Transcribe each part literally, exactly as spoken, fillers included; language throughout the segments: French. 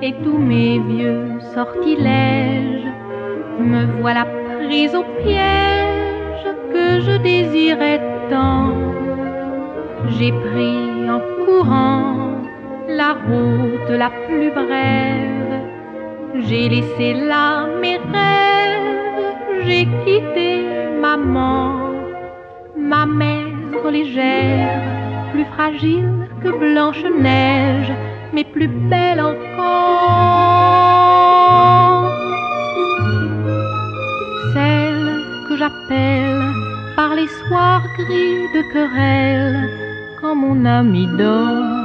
et tous mes vieux sortilèges. Me voilà prise au piège que je désirais tant. J'ai pris en courant la route la plus brève. J'ai laissé là mes rêves, j'ai quitté maman, ma mère légère, plus fragile que Blanche-Neige, mais plus belle encore. Celle que j'appelle par les soirs gris de querelle, quand mon ami dort.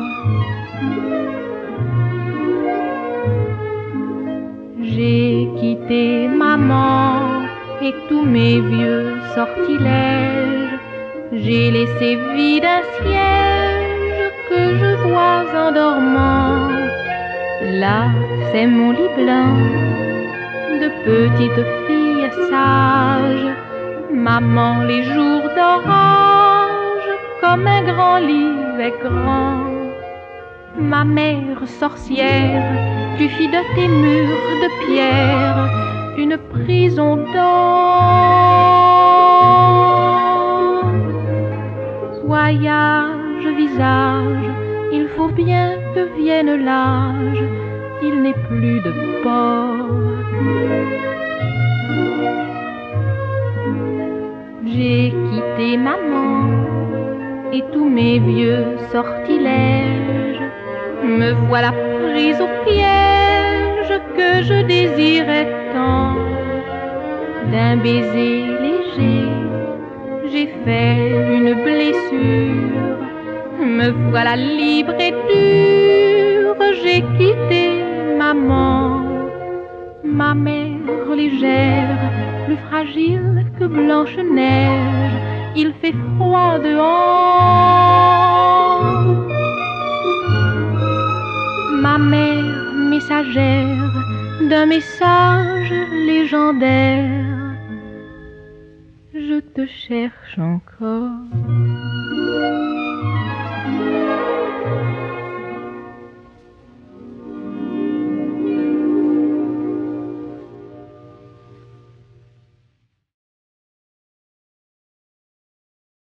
J'ai quitté maman et tous mes vieux sortilèges. J'ai laissé vide un siège que je vois en dormant. Là, c'est mon lit blanc de petite fille sage. Maman, les jours d'orage, comme un grand livre grand. Ma mère sorcière, tu fis de tes murs de pierre une prison d'or. Voyage, visage, il faut bien que vienne l'âge, il n'est plus de port. J'ai quitté maman et tous mes vieux sortilèges. Me voilà prise au piège que je désirais tant. D'un baiser léger, j'ai fait une blessure. Me voilà libre et dure, j'ai quitté maman, ma mère légère, plus fragile que Blanche-Neige. Il fait froid dehors. Ma mère messagère d'un message légendaire, je te cherche encore.